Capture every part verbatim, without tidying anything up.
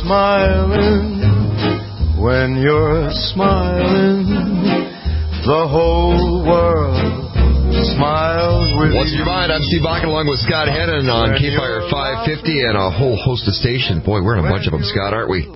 smiling, when you're smiling, the whole world smiles with What's your mind? I'm Steve Bakken along with Scott Hennon on K-Fire five fifty and a whole host of stations. Boy, we're in a bunch of them, Scott, aren't we?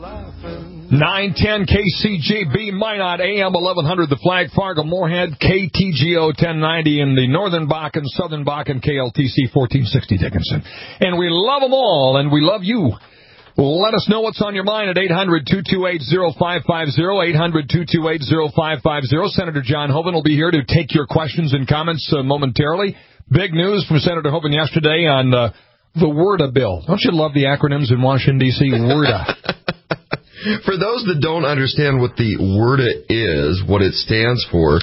nine ten K C G B, Minot, A M eleven hundred, the Flag, Fargo, Moorhead, K T G O ten ninety in the Northern Bakken, Southern Bakken, K L T C fourteen sixty Dickinson. And we love them all, and we love you. Let us know what's on your mind at eight hundred, two two eight, oh five five oh, eight hundred, two two eight, oh five five oh. Senator John Hoeven will be here to take your questions and comments uh, momentarily. Big news from Senator Hoeven yesterday on uh, the WRDA bill. Don't you love the acronyms in Washington, D C? WRDA. For those that don't understand what the WRDA is, what it stands for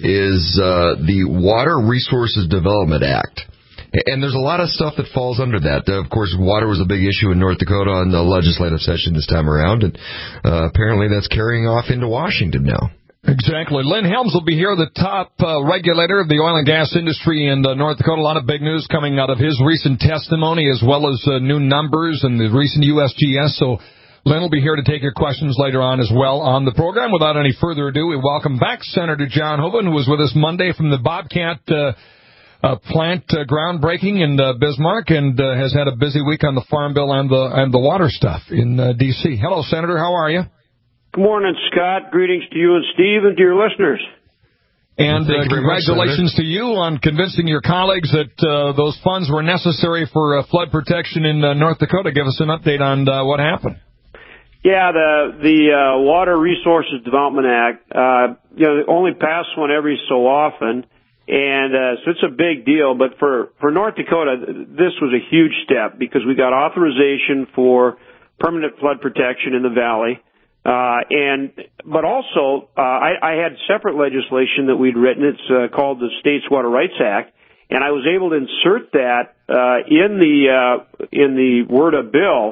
is uh, the Water Resources Development Act. And there's a lot of stuff that falls under that. Uh, of course, water was a big issue in North Dakota on the legislative session this time around, and uh, apparently that's carrying off into Washington now. Exactly. Lynn Helms will be here, the top uh, regulator of the oil and gas industry in uh, North Dakota. A lot of big news coming out of his recent testimony, as well as uh, new numbers and the recent U S G S. So Lynn will be here to take your questions later on as well on the program. Without any further ado, we welcome back Senator John Hoeven, who was with us Monday from the Bobcat uh Uh, plant uh, groundbreaking in uh, Bismarck, and uh, has had a busy week on the Farm Bill and the and the water stuff in uh, D C. Hello, Senator. How are you? Good morning, Scott. Greetings to you and Steve and to your listeners. And uh, you congratulations much, to you on convincing your colleagues that uh, those funds were necessary for uh, flood protection in uh, North Dakota. Give us an update on uh, what happened. Yeah, the the uh, Water Resources Development Act, uh, you know, they only pass one every so often. And uh, so it's a big deal, but for, for North Dakota, this was a huge step because we got authorization for permanent flood protection in the valley. Uh, and but also, uh, I, I had separate legislation that we'd written. It's uh, called the States Water Rights Act, and I was able to insert that uh, in the uh, in the WRDA bill.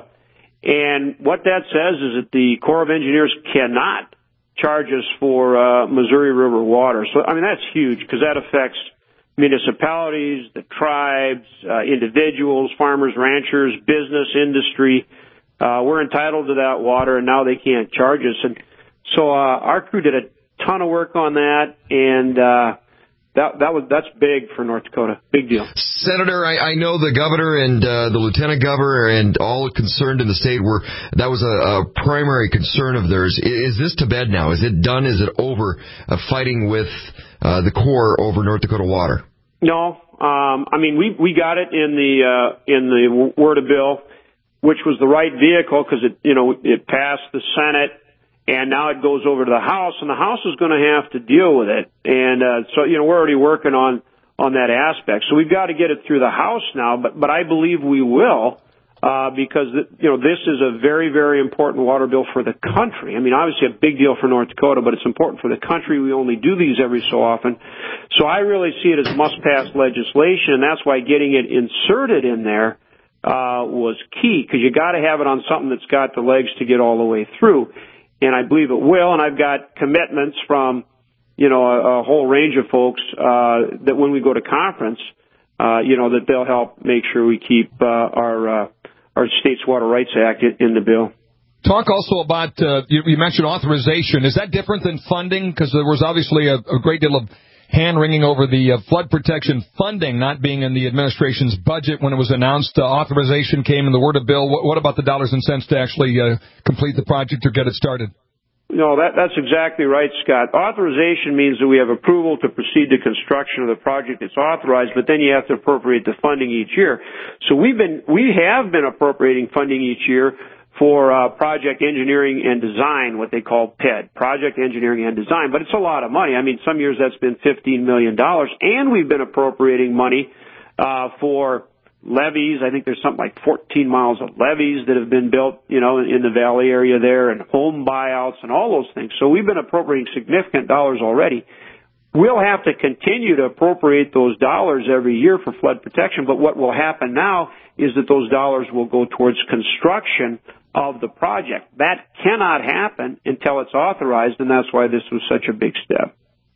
And what that says is that the Corps of Engineers cannot charges for uh, Missouri River water. So, I mean, that's huge because that affects municipalities, the tribes, uh, individuals, farmers, ranchers, business, industry. Uh, we're entitled to that water, and now they can't charge us. And so uh, our crew did a ton of work on that, and uh, that that was that's big for North Dakota. Big deal. Senator, I, I know the governor and uh, the lieutenant governor and all concerned in the state were that was a, a primary concern of theirs. Is this to bed now? Is it done? Is it over? Uh, fighting with uh, the Corps over North Dakota water? No, um, I mean we we got it in the uh, in the WRDA bill, which was the right vehicle because it you know it passed the Senate. And now it goes over to the House, and the House is going to have to deal with it. And uh, so, you know, we're already working on on that aspect. So we've got to get it through the House now, but but I believe we will uh, because you know this is a very very important water bill for the country. I mean, obviously a big deal for North Dakota, but it's important for the country. We only do these every so often, so I really see it as must pass legislation, and that's why getting it inserted in there uh, was key because you got to have it on something that's got the legs to get all the way through. And I believe it will, and I've got commitments from, you know, a, a whole range of folks uh, that when we go to conference, uh, you know, that they'll help make sure we keep uh, our uh, our States Water Rights Act in, in the bill. Talk also about, uh, you, you mentioned authorization. Is that different than funding? Because there was obviously a, a great deal of hand-wringing over the uh, flood protection funding not being in the administration's budget when it was announced. Uh, authorization came in the WRDA bill. What, what about the dollars and cents to actually uh, complete the project or get it started? No, that, that's exactly right, Scott. Authorization means that we have approval to proceed to construction of the project that's authorized, but then you have to appropriate the funding each year. So we've been, we have been appropriating funding each year for uh, project engineering and design, what they call P E D, project engineering and design. But it's a lot of money. I mean, some years that's been fifteen million dollars, and we've been appropriating money uh, for levees. I think there's something like fourteen miles of levees that have been built, you know, in the valley area there, and home buyouts and all those things. So we've been appropriating significant dollars already. We'll have to continue to appropriate those dollars every year for flood protection, but what will happen now is that those dollars will go towards construction of the project. That cannot happen until it's authorized, and that's why this was such a big step.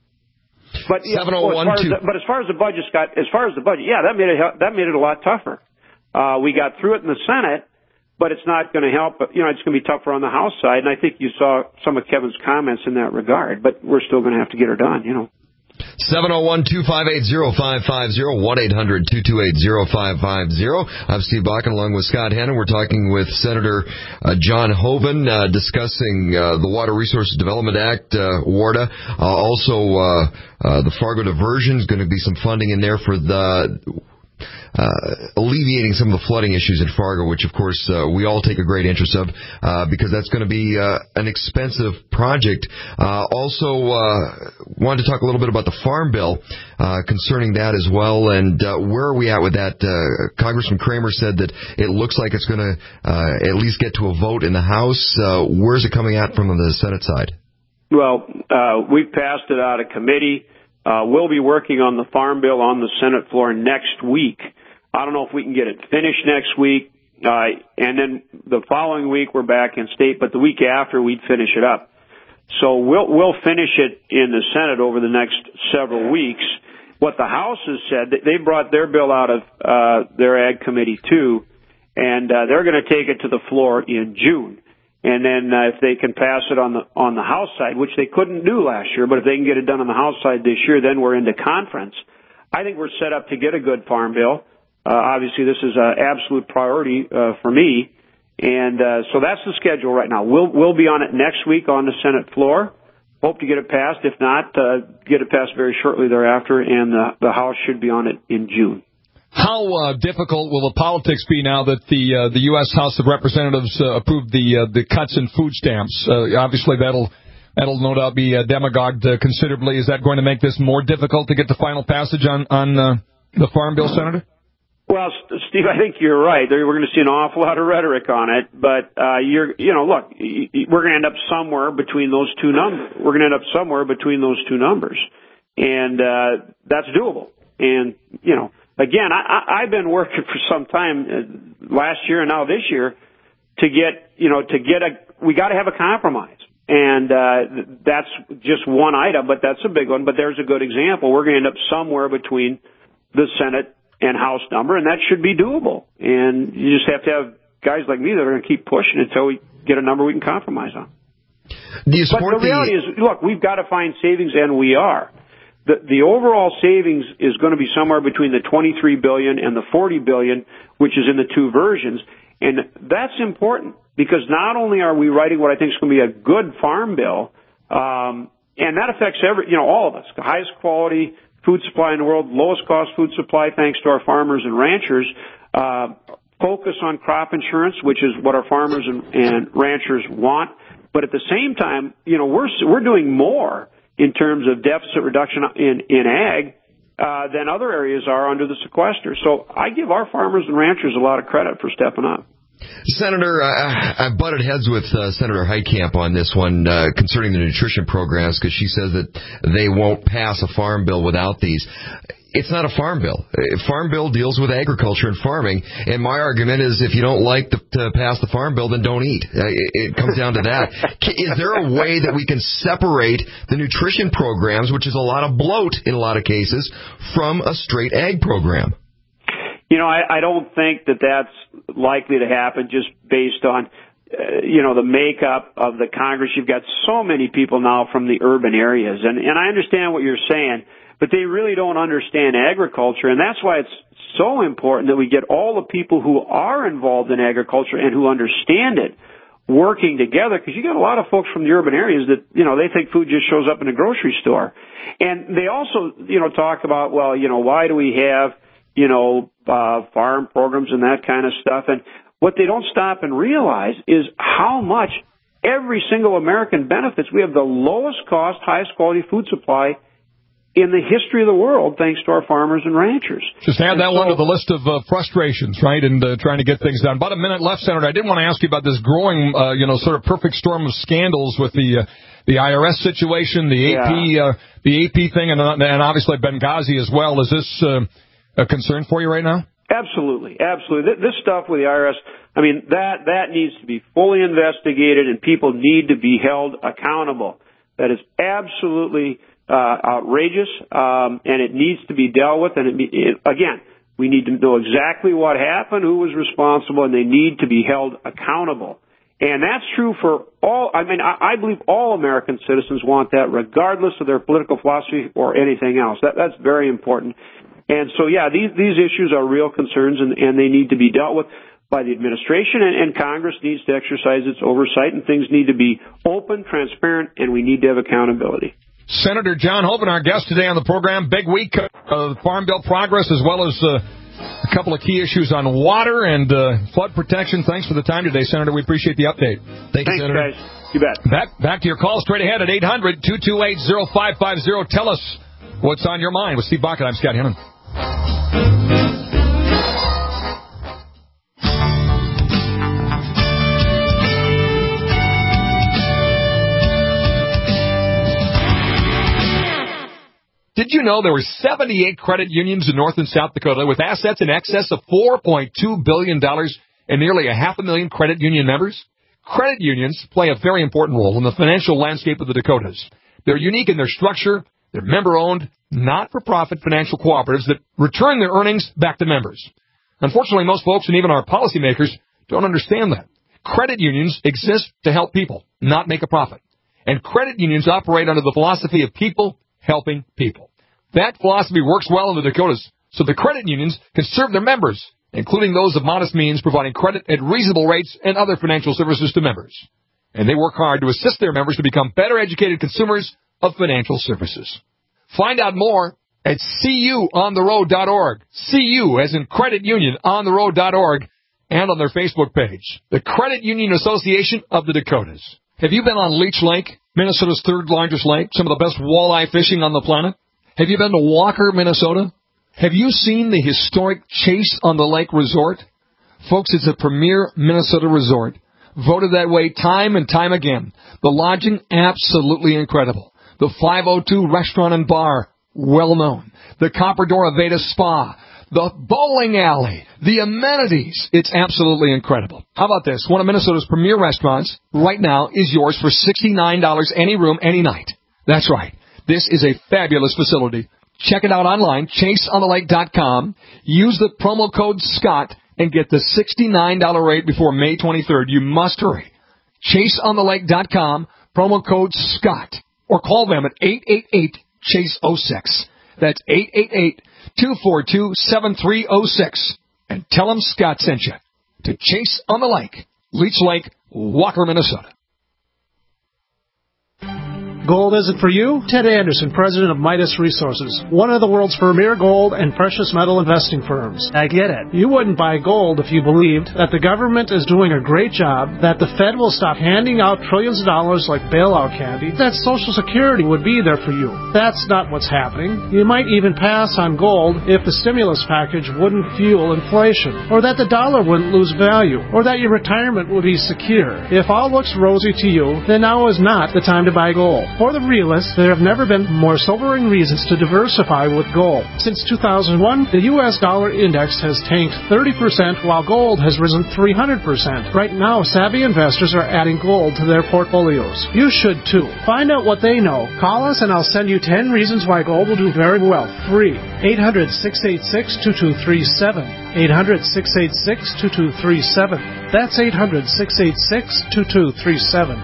But, yeah, well, as far as the, but as far as the budget, Scott, as far as the budget, yeah, that made it that made it a lot tougher. Uh, we got through it in the Senate, but it's not going to help. You know, it's going to be tougher on the House side, and I think you saw some of Kevin's comments in that regard. But we're still going to have to get her done. You know. seven oh one, two five eight, oh five five oh, one eight hundred, two two eight, oh five five oh. I'm Steve Bakken along with Scott Hannon. We're talking with Senator uh, John Hoeven, uh, discussing uh, the Water Resources Development Act, uh, WARDA. Uh, also, uh, uh, the Fargo diversion is going to be some funding in there for the Uh, alleviating some of the flooding issues in Fargo, which, of course, uh, we all take a great interest of, uh, because that's going to be uh, an expensive project. Uh, also, uh, wanted to talk a little bit about the Farm Bill, uh, concerning that as well, and uh, where are we at with that? Uh, Congressman Kramer said that it looks like it's going to uh, at least get to a vote in the House. Uh, where's it coming out from the Senate side? Well, uh, we've passed it out of committee. Uh, we'll be working on the Farm Bill on the Senate floor next week. I don't know if we can get it finished next week, uh, and then the following week we're back in state, but the week after we'd finish it up. So we'll, we'll finish it in the Senate over the next several weeks. What the House has said, they brought their bill out of, uh, their Ag Committee too, and, uh, they're gonna take it to the floor in June. And then, uh, if they can pass it on the, on the House side, which they couldn't do last year, but if they can get it done on the House side this year, then we're into conference. I think we're set up to get a good farm bill. Uh, obviously, this is an absolute priority uh, for me, and uh, so that's the schedule right now. We'll we'll be on it next week on the Senate floor. Hope to get it passed. If not, uh, get it passed very shortly thereafter, and the, the House should be on it in June. How uh, difficult will the politics be now that the uh, the U S House of Representatives uh, approved the uh, the cuts in food stamps? Uh, obviously, that'll that'll no doubt be uh, demagogued uh, considerably. Is that going to make this more difficult to get the final passage on on uh, the Farm Bill, Senator? Well, Steve, I think you're right. We're going to see an awful lot of rhetoric on it, but uh, you're, you know, look, we're going to end up somewhere between those two numbers. We're going to end up somewhere between those two numbers, and uh, that's doable. And you know, again, I, I've been working for some time uh, last year and now this year to get, you know, to get a. We got to have a compromise, and uh, that's just one item, but that's a big one. But there's a good example. We're going to end up somewhere between the Senate and House number, and that should be doable. And you just have to have guys like me that are going to keep pushing until we get a number we can compromise on. Do you support but the reality the... is, look, we've got to find savings, and we are. The, the overall savings is going to be somewhere between the twenty-three billion dollars and the forty billion dollars, which is in the two versions. And that's important because not only are we writing what I think is going to be a good farm bill, um, and that affects every, you know, all of us, the highest quality food supply in the world, lowest cost food supply thanks to our farmers and ranchers, uh, focus on crop insurance, which is what our farmers and, and ranchers want. But at the same time, you know, we're, we're doing more in terms of deficit reduction in, in ag, uh, than other areas are under the sequester. So I give our farmers and ranchers a lot of credit for stepping up. Senator, I, I butted heads with uh, Senator Heitkamp on this one uh, concerning the nutrition programs because she says that they won't pass a farm bill without these. It's not a farm bill. A farm bill deals with agriculture and farming, and my argument is if you don't like the, to pass the farm bill, then don't eat. Uh, it, it comes down to that. Is there a way that we can separate the nutrition programs, which is a lot of bloat in a lot of cases, from a straight ag program? You know, I, I don't think that that's likely to happen just based on, uh, you know, the makeup of the Congress. You've got so many people now from the urban areas, and, and I understand what you're saying, but they really don't understand agriculture, and that's why it's so important that we get all the people who are involved in agriculture and who understand it working together, because you got a lot of folks from the urban areas that, you know, they think food just shows up in a grocery store. And they also, you know, talk about, well, you know, why do we have, you know, uh, farm programs and that kind of stuff. And what they don't stop and realize is how much every single American benefits. We have the lowest cost, highest quality food supply in the history of the world, thanks to our farmers and ranchers. Just add and that so, one to the list of uh, frustrations, right, and uh, trying to get things done. About a minute left, Senator. I did want to ask you about this growing, uh, you know, sort of perfect storm of scandals with the uh, the I R S situation, the A P, yeah. uh, the A P thing, and, and obviously Benghazi as well. Is this uh, a concern for you right now? Absolutely, absolutely. This stuff with the I R S, I mean, that that needs to be fully investigated, and people need to be held accountable. That is absolutely Uh, outrageous, um, and it needs to be dealt with. And it, it, again, We need to know exactly what happened, who was responsible, and they need to be held accountable. And that's true for all, I mean, I, I believe all American citizens want that regardless of their political philosophy or anything else. That, that's very important. And so, yeah, these, these issues are real concerns, and, and they need to be dealt with by the administration, and, and Congress needs to exercise its oversight, and things need to be open, transparent, and we need to have accountability. Senator John Hoeven, our guest today on the program. Big week of Farm Bill progress, as well as uh, a couple of key issues on water and uh, flood protection. Thanks for the time today, Senator. We appreciate the update. Thank you, Thanks, Senator. guys. You bet. Back, back to your call straight ahead at eight hundred, two two eight, oh five five oh. Tell us what's on your mind. With Steve Bucket, I'm Scott Hennon. Did you know there were seventy-eight credit unions in North and South Dakota with assets in excess of four point two billion dollars and nearly a half a million credit union members? Credit unions play a very important role in the financial landscape of the Dakotas. They're unique in their structure. They're member-owned, not-for-profit financial cooperatives that return their earnings back to members. Unfortunately, most folks and even our policymakers don't understand that. Credit unions exist to help people, not make a profit. And credit unions operate under the philosophy of people helping people. That philosophy works well in the Dakotas, so the credit unions can serve their members, including those of modest means, providing credit at reasonable rates and other financial services to members. And they work hard to assist their members to become better educated consumers of financial services. Find out more at C U on the road dot org. C U, as in credit union, on the road dot org, and on their Facebook page, the Credit Union Association of the Dakotas. Have you been on Leech Lake, Minnesota's third largest lake, some of the best walleye fishing on the planet? Have you been to Walker, Minnesota? Have you seen the historic Chase on the Lake Resort? Folks, it's a premier Minnesota resort, voted that way time and time again. The lodging, absolutely incredible. The five oh two Restaurant and Bar, well known. The Copper Door Aveda Spa. The bowling alley. The amenities. It's absolutely incredible. How about this? One of Minnesota's premier restaurants right now is yours for sixty-nine dollars any room, any night. That's right. This is a fabulous facility. Check it out online, chase on the lake dot com. Use the promo code SCOTT and get the sixty-nine dollars rate before May twenty-third. You must hurry. chase on the lake dot com, promo code SCOTT. Or call them at eight eight eight, chase oh six. That's eight eight eight, two four two, seven three oh six. And tell them Scott sent you to Chase on the Lake, Leech Lake, Walker, Minnesota. Gold isn't for you? Ted Anderson, president of Midas Resources, one of the world's premier gold and precious metal investing firms. I get it. You wouldn't buy gold if you believed that the government is doing a great job, that the Fed will stop handing out trillions of dollars like bailout candy, that Social Security would be there for you. That's not what's happening. You might even pass on gold if the stimulus package wouldn't fuel inflation, or that the dollar wouldn't lose value, or that your retirement would be secure. If all looks rosy to you, then now is not the time to buy gold. For the realists, there have never been more sobering reasons to diversify with gold. Since two thousand one, the U S dollar index has tanked thirty percent while gold has risen three hundred percent. Right now, savvy investors are adding gold to their portfolios. You should too. Find out what they know. Call us and I'll send you ten reasons why gold will do very well. Free. eight hundred, six eight six, two two three seven. eight hundred, six eight six, two two three seven. That's eight hundred, six eight six, two two three seven.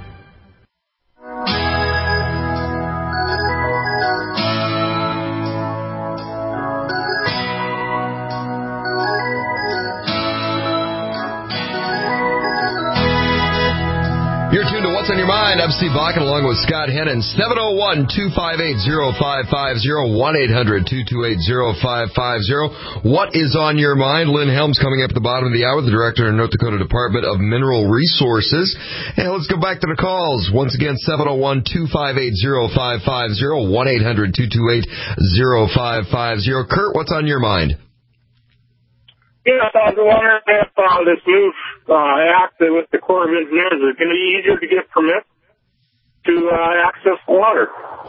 You're tuned to What's on Your Mind. I'm Steve Bakken along with Scott Hennon. seven oh one, two five eight, oh five five oh, one eight hundred, two two eight, oh five five oh. What is on your mind? Lynn Helms coming up at the bottom of the hour, the director of North Dakota Department of Mineral Resources. And let's go back to the calls. Once again, seven oh one, two five eight, oh five five oh, one eight hundred, two two eight, oh five five oh. Kurt, what's on your mind? Yes, I was wondering if uh, this new uh, act with the Corps of Engineers is going to be easier to get permits to uh, access water.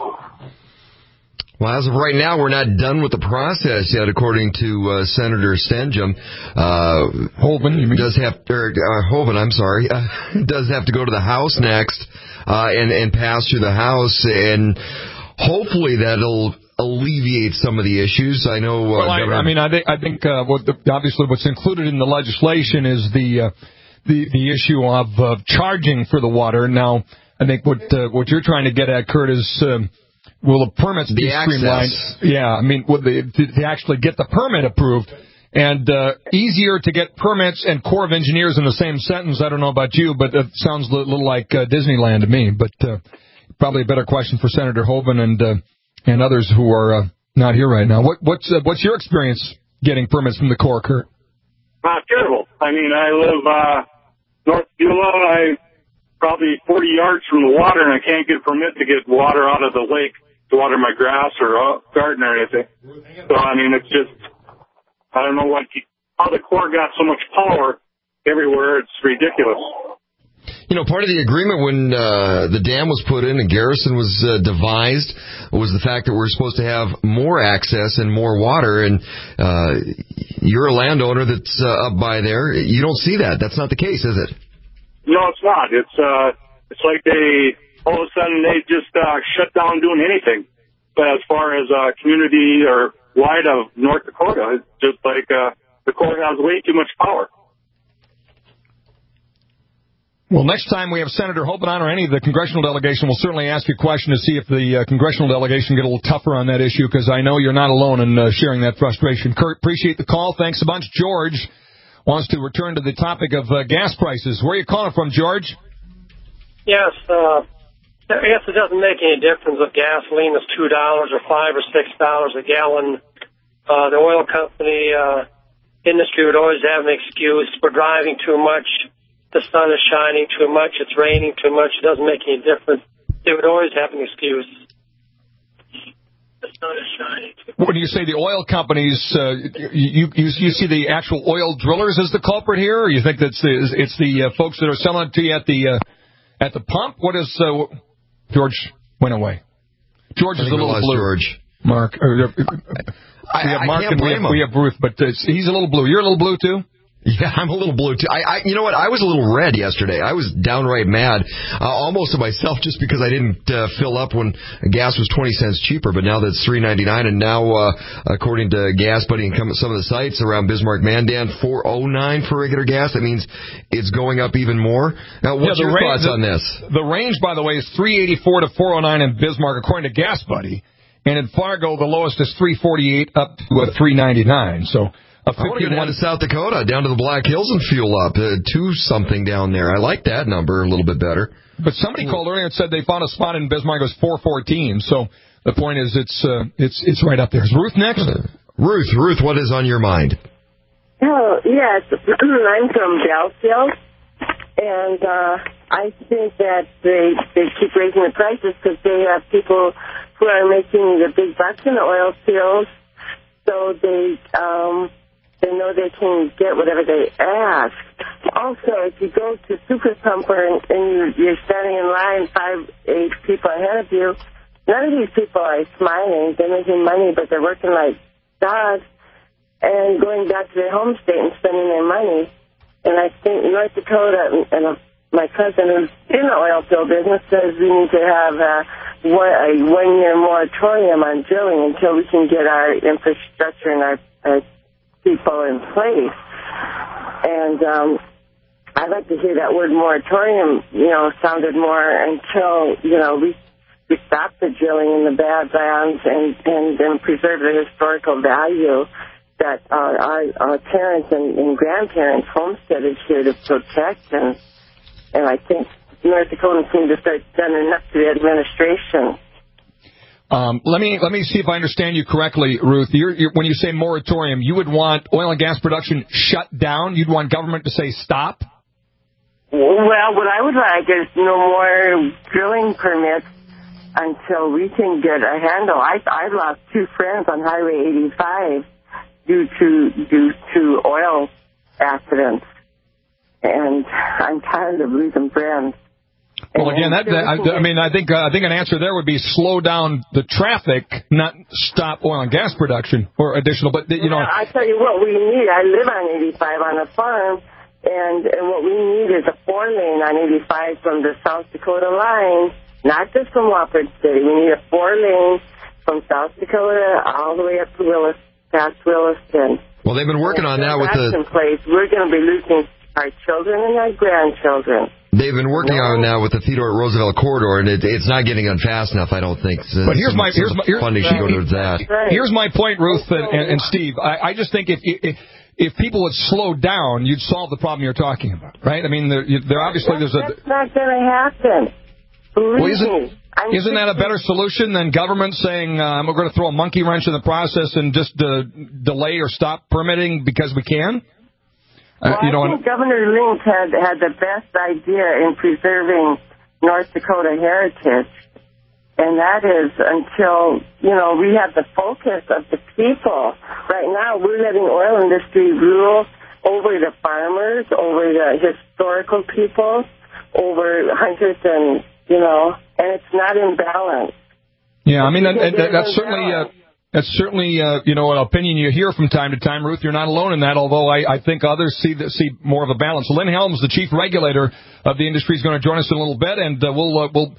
Well, as of right now, we're not done with the process yet, according to uh, Senator Stenjum. Uh, Hoeven, you mean? Does have, or, uh, Hoeven, I'm sorry, uh, does have to go to the House next uh, and, and pass through the House, and hopefully that'll alleviate some of the issues. I know. Uh, well, I, I mean, I think I think uh, what the, obviously what's included in the legislation is the uh, the the issue of uh, charging for the water. Now, I think what uh, what you're trying to get at, Kurt, is um, will the permits be the streamlined? Access. Yeah, I mean, will they, to, to actually get the permit approved. And uh, easier to get permits and Corps of Engineers in the same sentence. I don't know about you, but it sounds a little like uh, Disneyland to me. But uh, probably a better question for Senator Hoeven and uh, and others who are uh, not here right now. What, what's uh, what's your experience getting permits from the Corps, Kurt? Uh, terrible. I mean, I live uh, North Beulah. I probably forty yards from the water, and I can't get a permit to get water out of the lake to water my grass or uh, garden or anything. So I mean, it's just. I don't know what how the Corps got so much power everywhere. It's ridiculous. You know, part of the agreement when uh, the dam was put in and Garrison was uh, devised was the fact that we're supposed to have more access and more water. And uh, you're a landowner that's uh, up by there. You don't see that. That's not the case, is it? No, it's not. It's uh, it's like they all of a sudden they just uh, shut down doing anything. But as far as uh, community or wide of North Dakota, it's just like uh, the Corps has way too much power. Well, next time we have Senator Hoeven on or any of the congressional delegation, we'll certainly ask you a question to see if the uh, congressional delegation get a little tougher on that issue, because I know you're not alone in uh, sharing that frustration. Kurt, appreciate the call. Thanks a bunch. George wants to return to the topic of uh, gas prices. Where are you calling from, George? Yes, uh, I guess it doesn't make any difference if gasoline is two dollars or five or six dollars a gallon. Uh, the oil company uh, industry would always have an excuse. We're driving too much. The sun is shining too much. It's raining too much. It doesn't make any difference. They would always have an excuse. The sun is shining too much. When you say the oil companies, uh, you, you you see the actual oil drillers as the culprit here, or you think that's the, it's the uh, folks that are selling it to you at the uh, at the pump? What is uh, George went away. George is a little blue. George. Mark. Uh, we have I, Mark I can't and we blame have, him. we have Ruth, but uh, he's a little blue. You're a little blue too? Yeah, I'm a little blue too. I, I, you know what? I was a little red yesterday. I was downright mad, uh, almost to myself, just because I didn't uh, fill up when gas was twenty cents cheaper. But now that's three ninety-nine, and now, uh, according to Gas Buddy and some of the sites around Bismarck, Mandan, four oh nine for regular gas. That means it's going up even more. Now, what's yeah, your range, thoughts the, on this? The range, by the way, is three eighty-four to four oh nine in Bismarck, according to Gas Buddy, and in Fargo, the lowest is three forty-eight up to uh, three ninety-nine. So. I want to go down to South Dakota, down to the Black Hills and fuel up. Uh, two something down there. I like that number a little bit better. But somebody called earlier and said they found a spot in Bismarck that was four fourteen. So the point is, it's uh, it's it's right up there. Is Ruth next? Uh, Ruth, Ruth, what is on your mind? Oh, yes. I'm from Bellfield, and uh, I think that they they keep raising the prices because they have people who are making the big bucks in the oil fields, so they um. They know they can get whatever they ask. Also, if you go to Super Pumper and, and you're standing in line five, eight people ahead of you, none of these people are smiling. They're making money, but they're working like dogs and going back to their home state and spending their money. And I think North Dakota and, and uh, my cousin who's in the oil field business says we need to have a, a one-year moratorium on drilling until we can get our infrastructure and our, our people in place. And um, I'd like to hear that word moratorium, you know, sounded more until, you know, we, we stop the drilling in the Badlands and, and, and preserve the historical value that our, our, our parents and, and grandparents homesteaded here to protect. And, and I think North Dakotans seem to start done enough to the administration. Um, let me let me see if I understand you correctly, Ruth. You're, you're, when you say moratorium, you would want oil and gas production shut down? You'd want government to say stop? Well, what I would like is no more drilling permits until we can get a handle. I I lost two friends on Highway eighty-five due to due to oil accidents, and I'm tired of losing friends. Well, again, that, that I, I mean, I think uh, I think an answer there would be slow down the traffic, not stop oil and gas production or additional. But you know, well, I tell you what we need. I live on eighty-five on a farm, and, and what we need is a four lane on eighty-five from the South Dakota line, not just from Wofford City. We need a four lane from South Dakota all the way up to Willis, past Williston. Well, they've been working on that with the... In place, we're going to be losing our children and our grandchildren. They've been working no. on it now with the Theodore Roosevelt corridor, and it, it's not getting done fast enough, I don't think. So but here's some, my here's my here's, funding should go towards that. Right. Here's my point, Ruth and, and, and Steve. I, I just think if, if if people would slow down, you'd solve the problem you're talking about, right? I mean, there, there obviously there's a. That's not going to happen. Believe well, isn't, me. I'm isn't that a better solution than government saying uh, we're going to throw a monkey wrench in the process and just uh, delay or stop permitting because we can? Well, uh, you know, I think Governor Link had had the best idea in preserving North Dakota heritage, and that is until, you know, we have the focus of the people. Right now, we're letting oil industry rule over the farmers, over the historical people, over hunters and, you know, and it's not in balance. Yeah, I mean, that, that, that's certainly... Uh, That's certainly, uh, you know, an opinion you hear from time to time, Ruth. You're not alone in that, although I, I think others see the, see more of a balance. Lynn Helms, the chief regulator of the industry, is going to join us in a little bit, and uh, we'll uh, we'll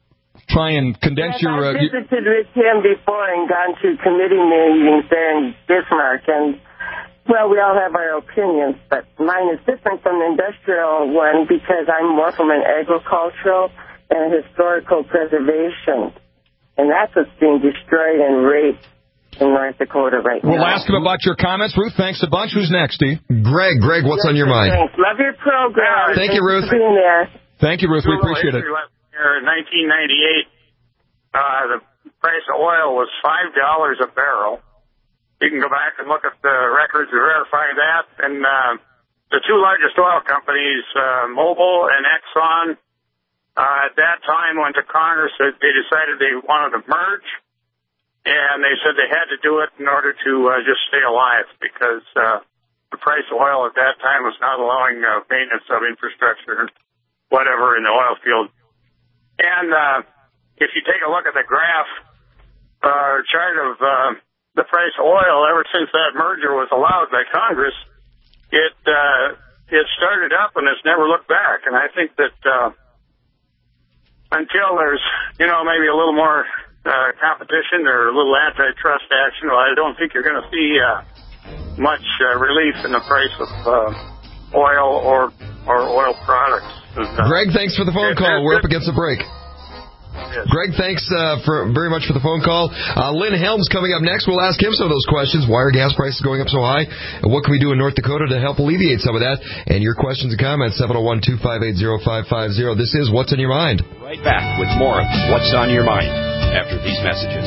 try and condense yes, your... Uh, I've visited with him before and gone to committee meetings there in Bismarck, and, well, we all have our opinions, but mine is different from the industrial one because I'm more from an agricultural and historical preservation, and that's what's being destroyed and raped in North Dakota right we'll now. We'll ask him about your comments. Ruth, thanks a bunch. Who's next, Steve? Greg. Greg, what's on your mind? Thanks. Love your program. Thank you, Ruth. For being there. Thank you, Ruth. We appreciate it. In nineteen ninety-eight, uh, the price of oil was five dollars a barrel. You can go back and look at the records to verify that. And uh, the two largest oil companies, uh, Mobil and Exxon, uh, at that time went to Congress. They decided they wanted to merge. And they said they had to do it in order to uh, just stay alive because uh, the price of oil at that time was not allowing uh, maintenance of infrastructure, whatever, in the oil field. And uh, if you take a look at the graph uh, chart of uh, the price of oil, ever since that merger was allowed by Congress, it uh, it started up and it's never looked back. And I think that uh, until there's, you know, maybe a little more Uh, competition or a little antitrust action, well, I don't think you're going to see uh, much uh, relief in the price of uh, oil or or oil products. Uh, Greg, thanks for the phone call. We're up against the break. Yes. Greg, thanks uh, for very much for the phone call. Uh, Lynn Helms coming up next. We'll ask him some of those questions. Why are gas prices going up so high? And what can we do in North Dakota to help alleviate some of that? And your questions and comments, seven oh one, two five eight, oh five five oh. This is What's on Your Mind. Right back with more of What's on Your Mind after these messages.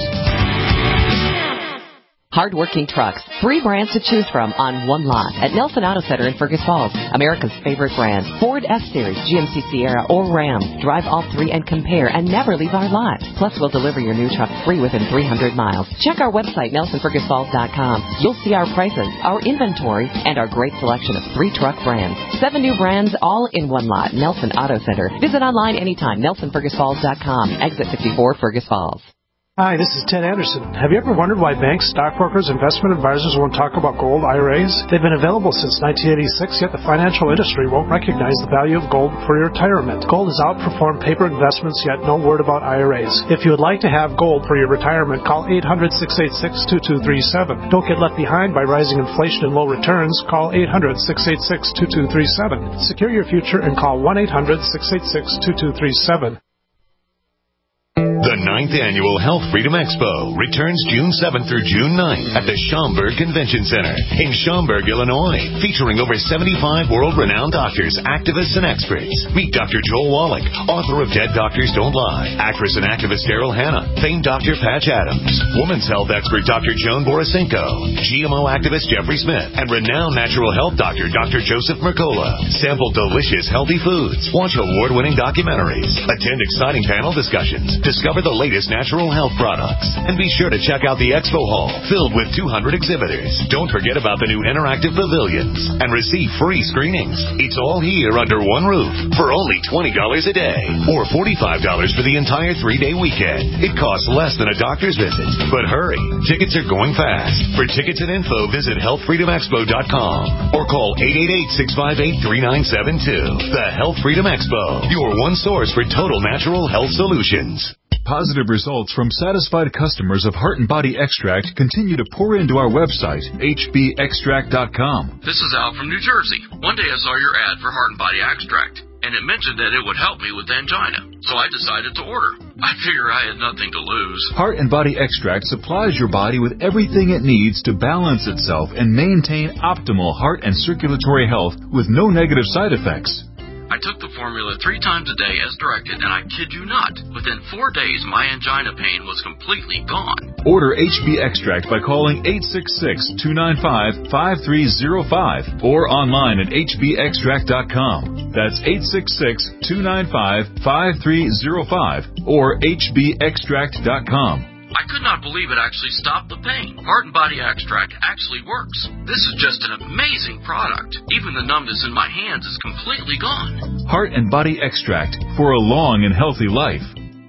Hard-working trucks. Three brands to choose from on one lot at Nelson Auto Center in Fergus Falls. America's favorite brands. Ford F-Series, G M C Sierra, or Ram. Drive all three and compare and never leave our lot. Plus, we'll deliver your new truck free within three hundred miles. Check our website, nelson fergus falls dot com. You'll see our prices, our inventory, and our great selection of three truck brands. Seven new brands all in one lot. Nelson Auto Center. Visit online anytime, nelson fergus falls dot com. Exit fifty-four, Fergus Falls. Hi, this is Ted Anderson. Have you ever wondered why banks, stockbrokers, investment advisors won't talk about gold I R As? They've been available since nineteen eighty-six, yet the financial industry won't recognize the value of gold for your retirement. Gold has outperformed paper investments, yet no word about I R As. If you would like to have gold for your retirement, call eight hundred, six eight six, two two three seven. Don't get left behind by rising inflation and low returns. Call eight hundred, six eight six, two two three seven. Secure your future and call one eight hundred, six eight six, two two three seven. The ninth Annual Health Freedom Expo returns June seventh through June ninth at the Schaumburg Convention Center in Schaumburg, Illinois, featuring over seventy-five world-renowned doctors, activists, and experts. Meet Doctor Joel Wallach, author of Dead Doctors Don't Lie, actress and activist Daryl Hannah, famed Doctor Patch Adams, women's health expert Doctor Joan Borisenko, G M O activist Jeffrey Smith, and renowned natural health doctor Doctor Joseph Mercola. Sample delicious, healthy foods, watch award-winning documentaries, attend exciting panel discussions, discover the latest natural health products, and be sure to check out the expo hall filled with two hundred exhibitors. Don't forget about the new interactive pavilions and receive free screenings. It's all here under one roof for only twenty dollars a day or forty-five dollars for the entire three-day weekend. It costs less than a doctor's visit, but hurry, tickets are going fast. For tickets and info, visit health freedom expo dot com or call eight eight eight, six five eight, three nine seven two. The Health Freedom Expo, your one source for total natural health solutions. positive results from satisfied customers of Heart and Body Extract continue to pour into our website, H B extract dot com. This is Al from New Jersey. One day I saw your ad for Heart and Body Extract, and it mentioned that it would help me with angina, so I decided to order. I figure I had nothing to lose. Heart and Body Extract supplies your body with everything it needs to balance itself and maintain optimal heart and circulatory health with no negative side effects. I took the formula three times a day as directed, and I kid you not, within four days my angina pain was completely gone. Order H B Extract by calling eight six six, two nine five, five three zero five or online at H B extract dot com. That's eight six six, two nine five, five three zero five or H B extract dot com. I could not believe it actually stopped the pain. Heart and Body Extract actually works. This is just an amazing product. Even the numbness in my hands is completely gone. Heart and Body Extract for a long and healthy life.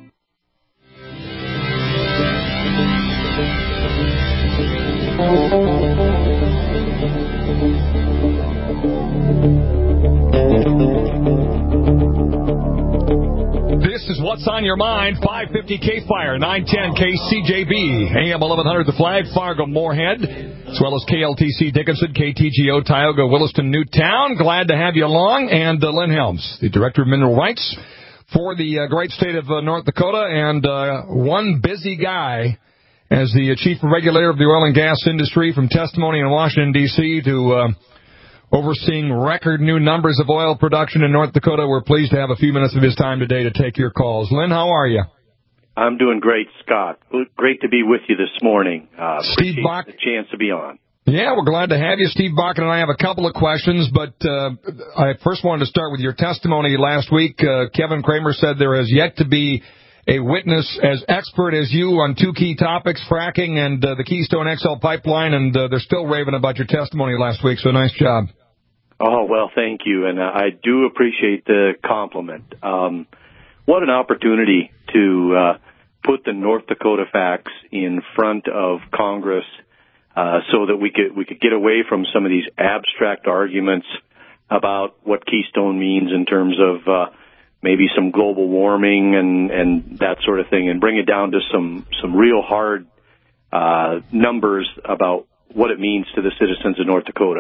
This is What's on Your Mind, five fifty K-Fire, nine ten K C J B, A M eleven hundred The Flag, Fargo, Moorhead, as well as K L T C Dickinson, K T G O, Tioga, Williston, Newtown. Glad to have you along. And uh, Lynn Helms, the Director of Mineral Rights for the uh, great state of uh, North Dakota, and uh, one busy guy as the uh, Chief Regulator of the oil and gas industry, from testimony in Washington, D C to uh, overseeing record new numbers of oil production in North Dakota. We're pleased to have a few minutes of his time today to take your calls. Lynn, how are you? I'm doing great, Scott. Great to be with you this morning. Uh, Steve Bach, the chance to be on. Yeah, we're glad to have you. Steve Bakken and I have a couple of questions, but uh, I first wanted to start with your testimony last week. Uh, Kevin Kramer said there has yet to be a witness as expert as you on two key topics, fracking and uh, the Keystone X L pipeline, and uh, they're still raving about your testimony last week, so nice job. Oh, well, thank you, and uh, I do appreciate the compliment. Um, what an opportunity to uh, put the North Dakota facts in front of Congress uh, so that we could we could get away from some of these abstract arguments about what Keystone means in terms of uh, maybe some global warming and, and that sort of thing, and bring it down to some, some real hard uh, numbers about what it means to the citizens of North Dakota.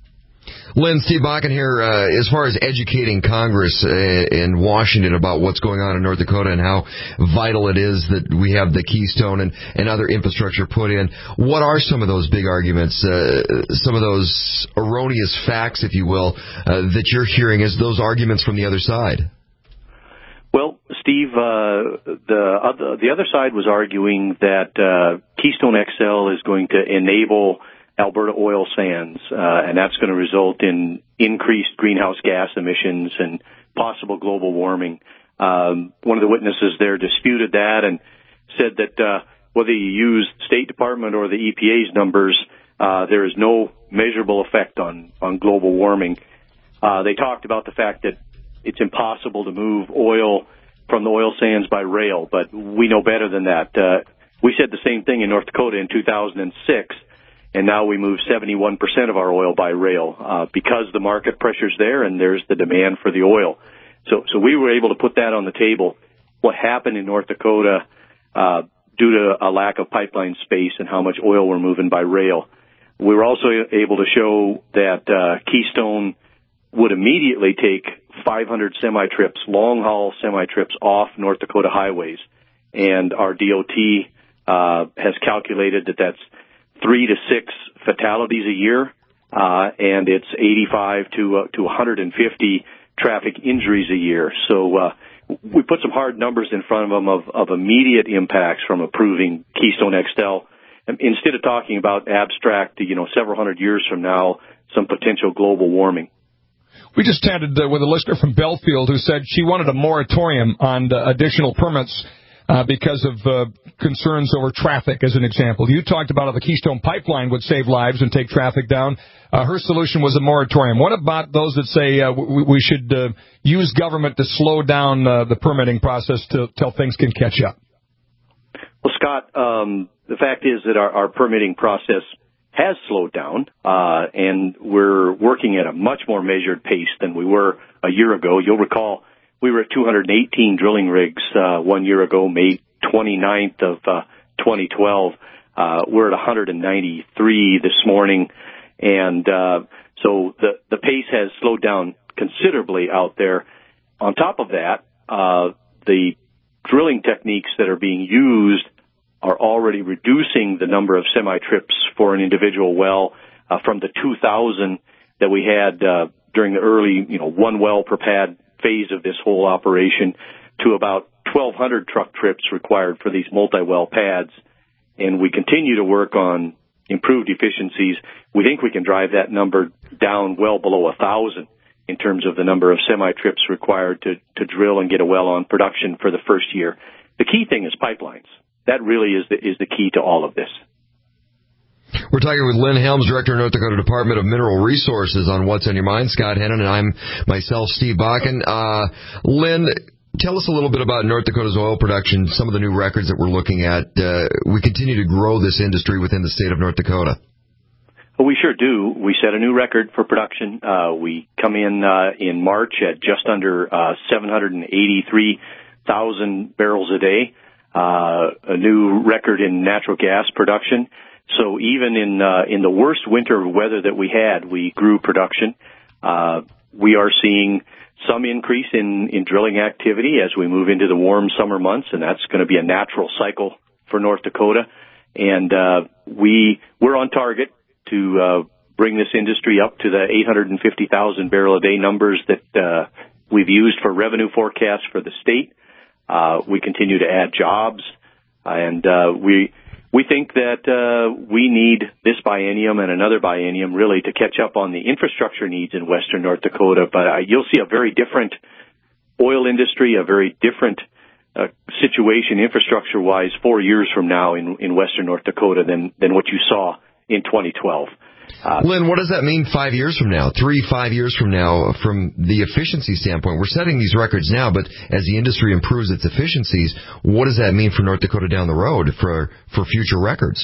Lynn, Steve Bakken here. Uh, as far as educating Congress uh, in Washington about what's going on in North Dakota and how vital it is that we have the Keystone and, and other infrastructure put in, what are some of those big arguments, uh, some of those erroneous facts, if you will, uh, that you're hearing as those arguments from the other side? Well, Steve, uh, the other, the other side was arguing that uh, Keystone X L is going to enable Alberta oil sands, uh, and that's going to result in increased greenhouse gas emissions and possible global warming. Um, one of the witnesses there disputed that and said that uh, whether you use State Department or the E P A's numbers, uh, there is no measurable effect on, on global warming. Uh, they talked about the fact that it's impossible to move oil from the oil sands by rail, but we know better than that. Uh, we said the same thing in North Dakota in two thousand six. And now we move seventy-one percent of our oil by rail uh, because the market pressure's there and there's the demand for the oil. So, so we were able to put that on the table. What happened in North Dakota uh, due to a lack of pipeline space and how much oil we're moving by rail. We were also able to show that uh, Keystone would immediately take five hundred semi-trips, long-haul semi-trips off North Dakota highways. And our D O T uh, has calculated that that's three to six fatalities a year, uh, and it's eighty-five to uh, to one hundred fifty traffic injuries a year. So uh, we put some hard numbers in front of them of, of immediate impacts from approving Keystone X L, instead of talking about abstract, you know, several hundred years from now, some potential global warming. We just chatted uh, with a listener from Belfield who said she wanted a moratorium on uh, additional permits Uh, because of uh, concerns over traffic, as an example. You talked about how the Keystone Pipeline would save lives and take traffic down. Uh, her solution was a moratorium. What about those that say uh, we, we should uh, use government to slow down uh, the permitting process to, till things can catch up? Well, Scott, um, the fact is that our, our permitting process has slowed down, uh, and we're working at a much more measured pace than we were a year ago. You'll recall we were at two hundred eighteen drilling rigs uh, one year ago, May twenty-ninth of uh, twenty twelve. Uh, we're at one hundred ninety-three this morning, and uh, so the the pace has slowed down considerably out there. On top of that, uh, the drilling techniques that are being used are already reducing the number of semi-trips for an individual well uh, from the two thousand that we had uh, during the early, you know, one well per pad phase of this whole operation to about twelve hundred truck trips required for these multi-well pads. And we continue to work on improved efficiencies. We think we can drive that number down well below one thousand in terms of the number of semi-trips required to, to drill and get a well on production for the first year. The key thing is pipelines. That really is the, is the key to all of this. We're talking with Lynn Helms, Director of North Dakota Department of Mineral Resources, on What's on Your Mind. Scott Hennon, and I'm myself, Steve Bakken. Uh, Lynn, tell us a little bit about North Dakota's oil production, some of the new records that we're looking at. Uh, we continue to grow this industry within the state of North Dakota. Well, we sure do. We set a new record for production. Uh, we come in uh, in March at just under uh, seven hundred eighty-three thousand barrels a day, uh, a new record in natural gas production. So even in uh, in the worst winter weather that we had, we grew production. Uh, we are seeing some increase in, in drilling activity as we move into the warm summer months, and that's going to be a natural cycle for North Dakota. And uh, we we're on target to uh, bring this industry up to the eight hundred fifty thousand barrel a day numbers that uh, we've used for revenue forecasts for the state. Uh, we continue to add jobs, and uh, we we think that uh, we need this biennium and another biennium really to catch up on the infrastructure needs in western North Dakota. But uh, you'll see a very different oil industry, a very different uh, situation infrastructure-wise four years from now in, in western North Dakota than, than what you saw in twenty twelve. Uh, Lynn, what does that mean five years from now, three, five years from now, from the efficiency standpoint? We're setting these records now, but as the industry improves its efficiencies, what does that mean for North Dakota down the road for for future records?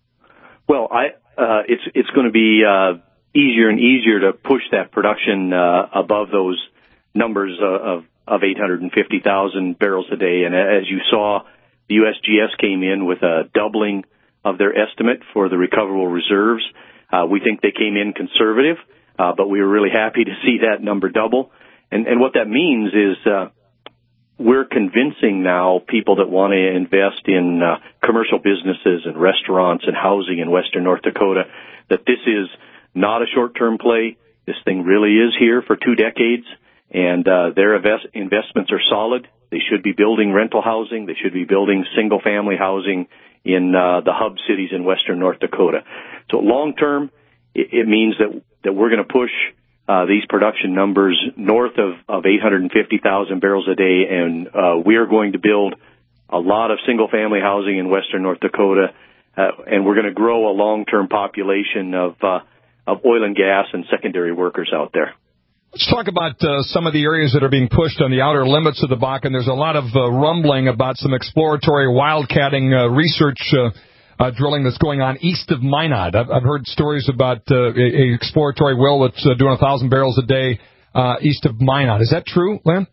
Well, I uh, it's it's going to be uh, easier and easier to push that production uh, above those numbers uh, of of eight hundred fifty thousand barrels a day. And as you saw, the U S G S came in with a doubling of their estimate for the recoverable reserves. Uh, we think they came in conservative, uh, but we were really happy to see that number double. And, and what that means is uh, we're convincing now people that want to invest in uh, commercial businesses and restaurants and housing in western North Dakota that this is not a short-term play. This thing really is here for two decades, and uh, their invest- investments are solid. They should be building rental housing. They should be building single-family housing in uh, the hub cities in western North Dakota. So long-term, it, it means that, that we're going to push uh, these production numbers north of, of eight hundred fifty thousand barrels a day, and uh, we are going to build a lot of single-family housing in western North Dakota, uh, and we're going to grow a long-term population of, uh, of oil and gas and secondary workers out there. Let's talk about uh, some of the areas that are being pushed on the outer limits of the Bakken. There's a lot of uh, rumbling about some exploratory wildcatting uh, research uh, uh, drilling that's going on east of Minot. I've, I've heard stories about uh, a, a exploratory well that's uh, doing one thousand barrels a day uh, east of Minot. Is that true, Lynn?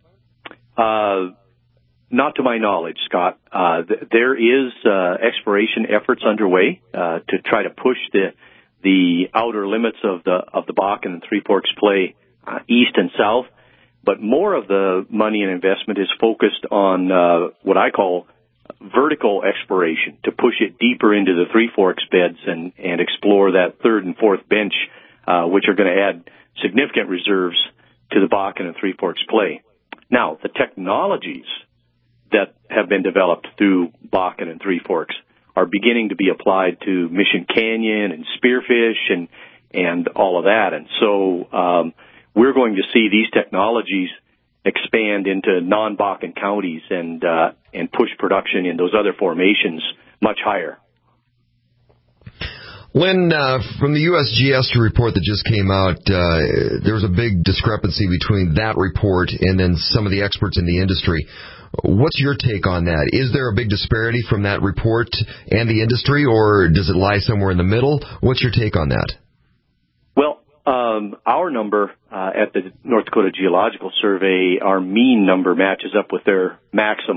Uh, not to my knowledge, Scott. Uh, th- there is uh, exploration efforts underway uh, to try to push the the outer limits of the of the Bakken and Three Forks play Uh, east and south, but more of the money and investment is focused on uh, what I call vertical exploration, to push it deeper into the Three Forks beds and, and explore that third and fourth bench, uh, which are going to add significant reserves to the Bakken and Three Forks play. Now, the technologies that have been developed through Bakken and Three Forks are beginning to be applied to Mission Canyon and Spearfish and, and all of that. And so, um, we're going to see these technologies expand into non-Bakken counties and uh, and push production in those other formations much higher. Lynn, uh, from the U S G S report that just came out, uh, there was a big discrepancy between that report and then some of the experts in the industry. What's your take on that? Is there a big disparity from that report and the industry, or does it lie somewhere in the middle? What's your take on that? Well, Um, our number uh, at the North Dakota Geological Survey, our mean number matches up with their maximum.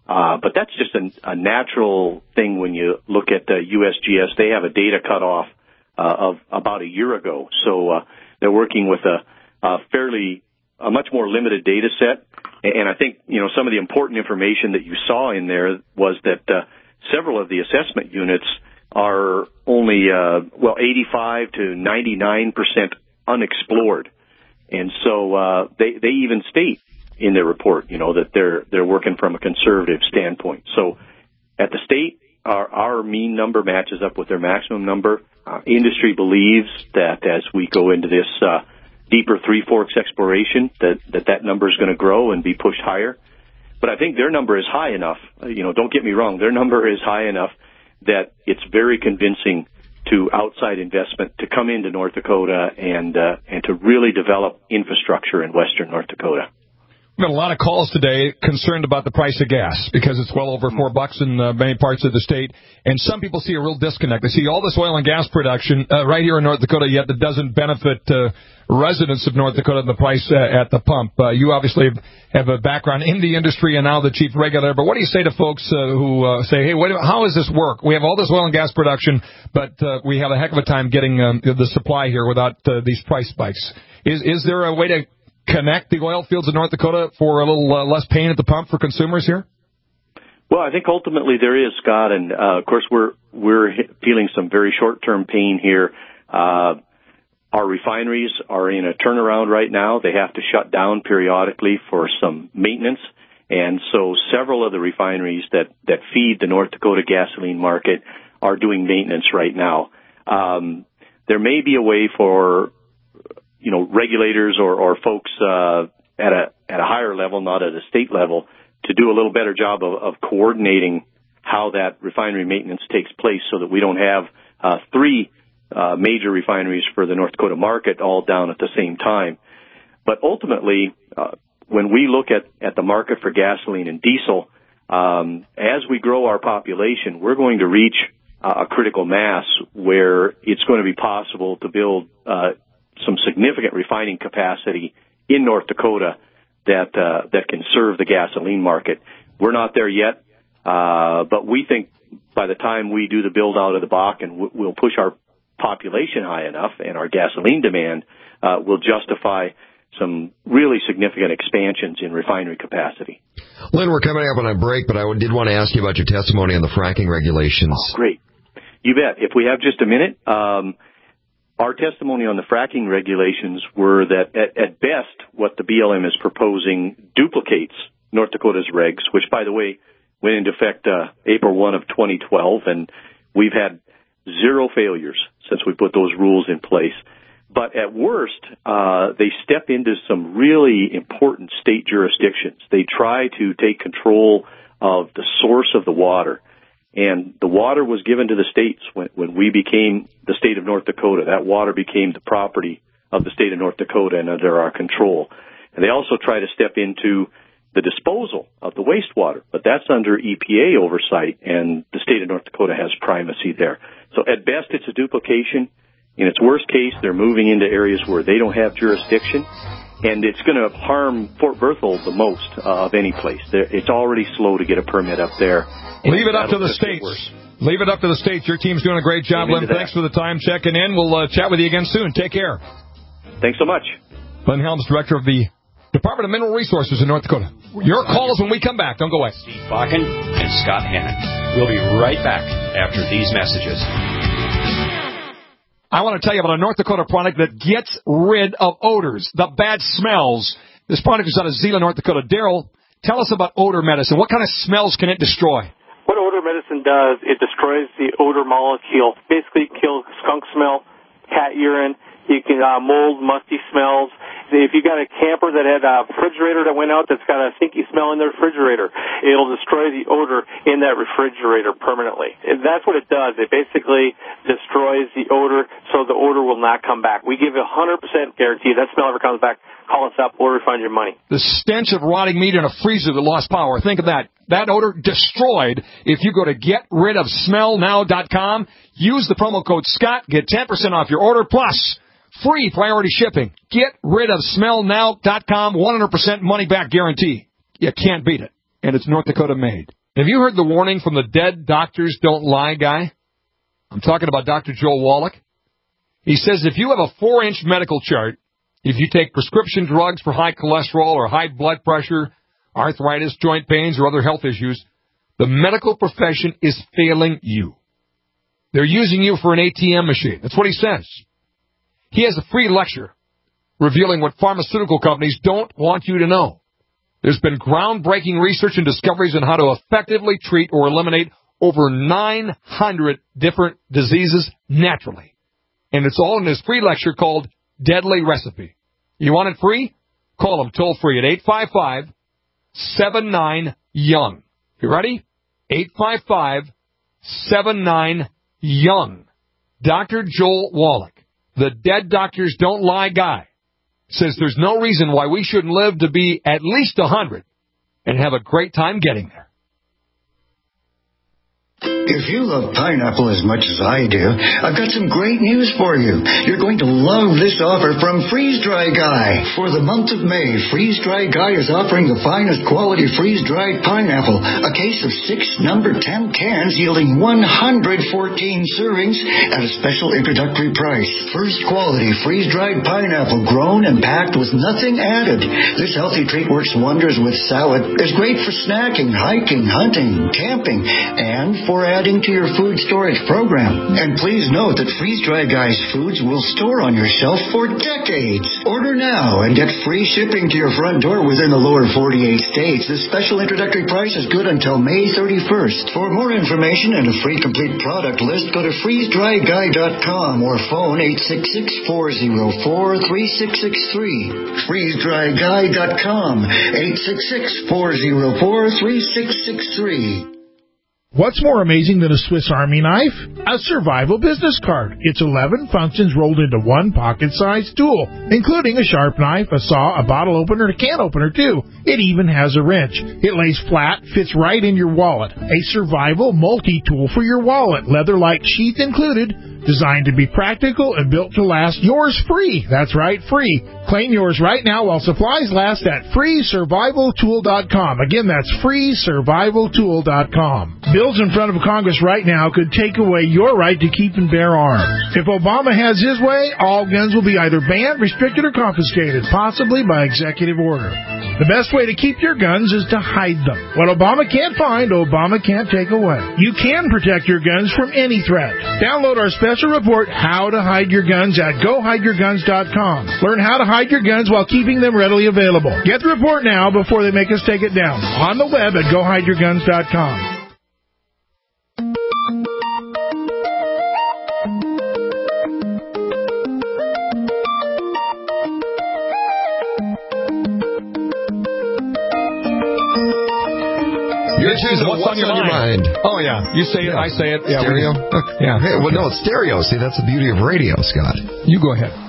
Uh, but that's just a, a natural thing when you look at the U S G S. They have a data cutoff uh, of about a year ago. So uh, they're working with a, a fairly, a much more limited data set. And I think, you know, some of the important information that you saw in there was that uh, several of the assessment units are only, uh, well, eighty-five to ninety-nine percent unexplored. And so uh, they, they even state in their report, you know, that they're they're working from a conservative standpoint. So at the state, our, our mean number matches up with their maximum number. Uh, industry believes that as we go into this uh, deeper Three Forks exploration, that that, that number is going to grow and be pushed higher. But I think their number is high enough. Uh, you know, don't get me wrong, their number is high enough that it's very convincing to outside investment to come into North Dakota and uh, and to really develop infrastructure in western North Dakota. We've got a lot of calls today concerned about the price of gas because it's well over four bucks in uh, many parts of the state. And some people see a real disconnect. They see all this oil and gas production uh, right here in North Dakota, yet that doesn't benefit uh, residents of North Dakota in the price uh, at the pump. Uh, you obviously have a background in the industry and now the chief regulator. But what do you say to folks uh, who uh, say, hey, what, how does this work? We have all this oil and gas production, but uh, we have a heck of a time getting um, the supply here without uh, these price spikes. Is, is there a way to connect the oil fields of North Dakota for a little uh, less pain at the pump for consumers here? Well, I think ultimately there is, Scott, and uh, of course we're we're feeling some very short-term pain here. Uh, our refineries are in a turnaround right now. They have to shut down periodically for some maintenance, and so several of the refineries that that feed the North Dakota gasoline market are doing maintenance right now. Um, there may be a way for you know, regulators or, or folks uh, at a at a higher level, not at a state level, to do a little better job of, of coordinating how that refinery maintenance takes place so that we don't have uh, three uh, major refineries for the North Dakota market all down at the same time. But ultimately, uh, when we look at, at the market for gasoline and diesel, um, as we grow our population, we're going to reach uh, a critical mass where it's going to be possible to build uh some significant refining capacity in North Dakota that uh, that can serve the gasoline market. We're not there yet, uh, but we think by the time we do the build out of the Bakken, we'll push our population high enough and our gasoline demand uh, will justify some really significant expansions in refinery capacity. Lynn, we're coming up on a break, but I did want to ask you about your testimony on the fracking regulations. Oh, great. You bet. If we have just a minute, um, our testimony on the fracking regulations were that, at, at best, what the B L M is proposing duplicates North Dakota's regs, which, by the way, went into effect uh, April first of twenty twelve, and we've had zero failures since we put those rules in place. But at worst, uh, they step into some really important state jurisdictions. They try to take control of the source of the water. And the water was given to the states when, when we became the state of North Dakota. That water became the property of the state of North Dakota and under our control. And they also try to step into the disposal of the wastewater, but that's under E P A oversight, and the state of North Dakota has primacy there. So at best, it's a duplication. In its worst case, they're moving into areas where they don't have jurisdiction, and it's going to harm Fort Berthold the most uh, of any place. It's already slow to get a permit up there. Leave it up to the states. Leave it up to the states. Your team's doing a great job, Lynn. Thanks for the time checking in. We'll uh, chat with you again soon. Take care. Thanks so much. Lynn Helms, Director of the Department of Mineral Resources in North Dakota. Your calls when we come back. Don't go away. Steve Bakken and Scott Hannon. We'll be right back after these messages. I want to tell you about a North Dakota product that gets rid of odors, the bad smells. This product is out of Zeeland, North Dakota. Daryl, tell us about odor medicine. What kind of smells can it destroy? What odor medicine does, it destroys the odor molecule. Basically kills skunk smell, cat urine. You can uh, mold, musty smells. If you got a camper that had a refrigerator that went out that's got a stinky smell in the refrigerator, it'll destroy the odor in that refrigerator permanently. And that's what it does. It basically destroys the odor so the odor will not come back. We give a one hundred percent guarantee if that smell ever comes back, call us up, we'll refund your money. The stench of rotting meat in a freezer that lost power. Think of that. That odor destroyed. If you go to get rid of smell now dot com, use the promo code Scott, get ten percent off your order, plus free priority shipping. get rid of smell now dot com, one hundred percent money back guarantee. You can't beat it. And it's North Dakota made. Have you heard the warning from the dead doctors don't lie guy? I'm talking about Doctor Joel Wallach. He says if you have a four-inch medical chart, if you take prescription drugs for high cholesterol or high blood pressure, arthritis, joint pains, or other health issues, the medical profession is failing you. They're using you for an A T M machine. That's what he says. He has a free lecture revealing what pharmaceutical companies don't want you to know. There's been groundbreaking research and discoveries on how to effectively treat or eliminate over nine hundred different diseases naturally. And it's all in his free lecture called Deadly Recipe. You want it free? Call him toll free at eight five five, seven nine, young. You ready? eight five five, seven nine, young. Doctor Joel Wallach, the dead doctors don't lie guy, says there's no reason why we shouldn't live to be at least one hundred and have a great time getting there. If you love pineapple as much as I do, I've got some great news for you. You're going to love this offer from Freeze Dry Guy. For the month of May, Freeze Dry Guy is offering the finest quality freeze-dried pineapple, a case of six number ten cans yielding one hundred fourteen servings at a special introductory price. First quality freeze-dried pineapple grown and packed with nothing added. This healthy treat works wonders with salad. It's great for snacking, hiking, hunting, camping, and for adding to your food storage program. And please note that Freeze Dry Guy's foods will store on your shelf for decades. Order now and get free shipping to your front door within the lower forty-eight states. This special introductory price is good until May thirty-first. For more information and a free complete product list, go to freeze dry guy dot com or phone eight six six, four zero four, three six six three. freeze dry guy dot com, eight six six, four zero four, three six six three. What's more amazing than a Swiss Army knife? A survival business card. It's eleven functions rolled into one pocket-sized tool, including a sharp knife, a saw, a bottle opener, and a can opener, too. It even has a wrench. It lays flat, fits right in your wallet. A survival multi-tool for your wallet, leather-like sheath included, designed to be practical and built to last. Yours free. That's right, free. Claim yours right now while supplies last at free survival tool dot com. Again, that's free survival tool dot com. Bills in front of Congress right now could take away your right to keep and bear arms. If Obama has his way, all guns will be either banned, restricted, or confiscated, possibly by executive order. The best way to keep your guns is to hide them. What Obama can't find, Obama can't take away. You can protect your guns from any threat. Download our special report, How to Hide Your Guns, at go hide your guns dot com. Learn how to hide your guns while keeping them readily available. Get the report now before they make us take it down. On the web at go hide your guns dot com. You're choosing what's, what's on, your, on mind? your mind. Oh, yeah. You say it, yeah. I say it. Yeah, stereo? We, yeah. Hey, well, no, it's stereo. See, that's the beauty of radio, Scott. You go ahead.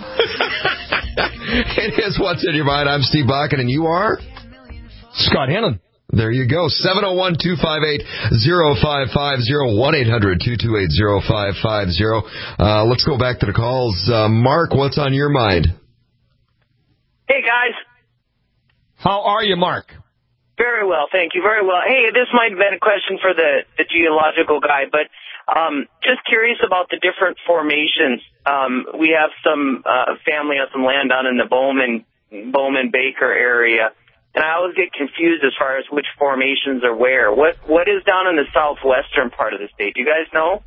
It is What's in Your Mind. I'm Steve Bakken, and you are? Scott Hannon. There you go. seven oh one, two five eight, oh five five oh, one eight hundred, two two eight, oh five five oh. Uh, let's go back to the calls. Uh, Mark, what's on your mind? Hey, guys. How are you, Mark? Very well, thank you. Very well. Hey, this might have been a question for the, the geological guy, but um, just curious about the different formations. Um, we have some uh, family on some land down in the Bowman, Bowman Baker area, and I always get confused as far as which formations are where. What What is down in the southwestern part of the state? Do you guys know?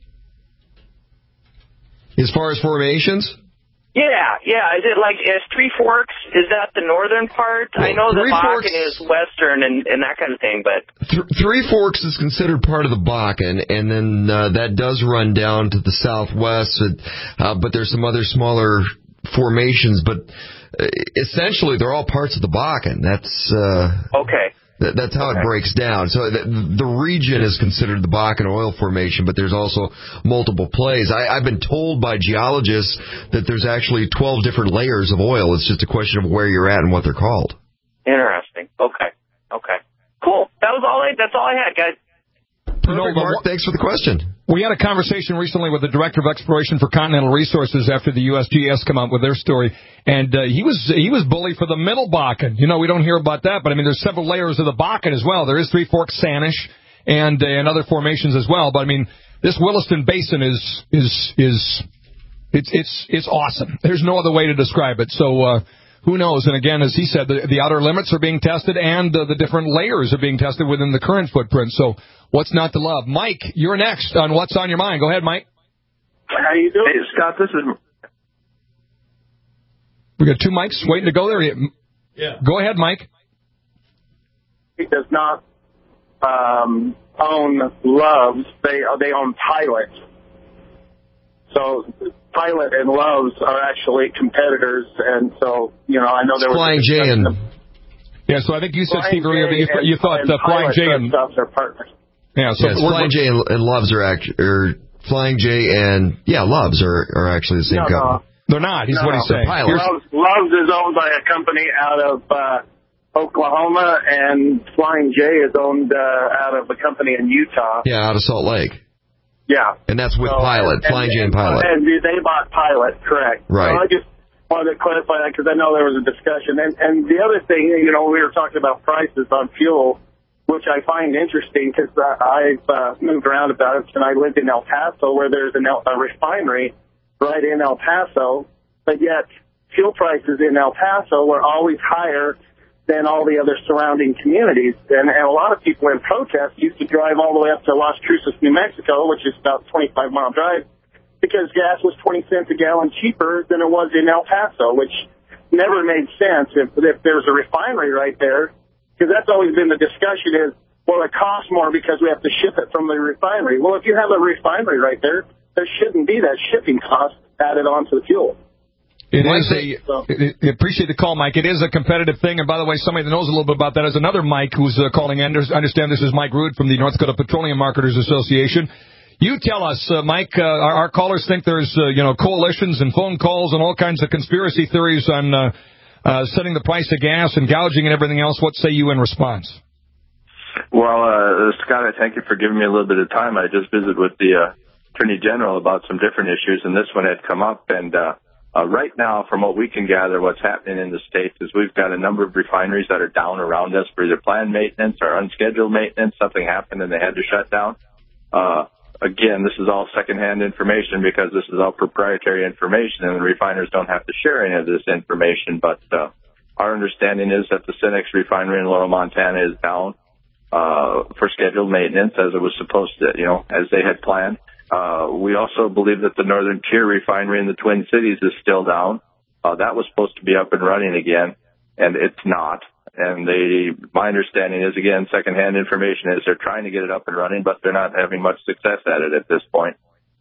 As far as formations? Yeah, yeah. Is it like, is Three Forks, is that the northern part? Well, I know the Bakken is western and, and that kind of thing, but... Th- Three Forks is considered part of the Bakken, and then uh, that does run down to the southwest, uh, but there's some other smaller formations, but uh, essentially they're all parts of the Bakken. That's... Uh, okay. That, that's how okay. it breaks down. So the, the region is considered the Bakken Oil Formation, but there's also multiple plays. I, I've been told by geologists that there's actually twelve different layers of oil. It's just a question of where you're at and what they're called. Interesting. Okay. Okay. Cool. That was all I, that's all I had, guys. Perfect, no, Mark. Thanks for the question. We had a conversation recently with the Director of Exploration for Continental Resources after the U S G S come out with their story, and uh, he was he was bully for the Middle Bakken. You know, we don't hear about that, but I mean, there's several layers of the Bakken as well. There is Three Forks Sanish, and, uh, and other formations as well. But, I mean, this Williston Basin is, is, is, it's, it's, it's awesome. There's no other way to describe it. So, uh, who knows? And again, as he said, the, the outer limits are being tested and uh, the different layers are being tested within the current footprint. So what's not to love? Mike, you're next on What's on Your Mind. Go ahead, Mike. How you doing? Hey, Scott, this is... We got two mics waiting to go there. Yeah. Go ahead, Mike. He does not um, own Loves. They, they own Pilot. So... Pilot and Loves are actually competitors, and so, you know, I know there was... Flying J and... Yeah, so I think you said, Steve, earlier that you, you thought uh, Flying J and... Stuff are partners. Yeah, so yes, Flying J and, and Loves are actually... Or Flying J and, yeah, Loves are, are actually the same no, company. No. They're not. He's no, what he's no. saying. Loves, Loves is owned by a company out of uh, Oklahoma, and Flying J is owned uh, out of a company in Utah. Yeah, out of Salt Lake. Yeah. And that's with so, Pilot, and, Flying and, J and Pilot. And they bought Pilot, correct. Right. So I just wanted to clarify that because I know there was a discussion. And, and the other thing, you know, we were talking about prices on fuel, which I find interesting because uh, I've uh, moved around about it, and I lived in El Paso where there's an El, a refinery right in El Paso, but yet fuel prices in El Paso were always higher than all the other surrounding communities. And, and a lot of people in protest used to drive all the way up to Las Cruces, New Mexico, which is about a twenty-five mile drive, because gas was twenty cents a gallon cheaper than it was in El Paso, which never made sense if, if there's a refinery right there, because that's always been the discussion is, well, it costs more because we have to ship it from the refinery. Well, if you have a refinery right there, there shouldn't be that shipping cost added onto the fuel. It is a, it, it, appreciate the call, Mike. It is a competitive thing. And by the way, somebody that knows a little bit about that is another Mike who's uh, calling in. I understand this is Mike Rood from the North Dakota Petroleum Marketers Association. You tell us, uh, Mike, uh, our, our callers think there's, uh, you know, coalitions and phone calls and all kinds of conspiracy theories on uh, uh, setting the price of gas and gouging and everything else. What say you in response? Well, uh, Scott, I thank you for giving me a little bit of time. I just visited with the uh, Attorney General about some different issues, and this one had come up. And uh, uh, right now, from what we can gather, what's happening in the States is we've got a number of refineries that are down around us for either planned maintenance or unscheduled maintenance. Something happened and they had to shut down. Uh, again, this is all secondhand information because this is all proprietary information, and the refiners don't have to share any of this information. But uh, our understanding is that the Cenex refinery in Laurel, Montana is down uh, for scheduled maintenance as it was supposed to, you know, as they had planned. Uh, we also believe that the Northern Tier refinery in the Twin Cities is still down. Uh, that was supposed to be up and running again, and it's not. And they, my understanding is, again, secondhand information is they're trying to get it up and running, but they're not having much success at it at this point.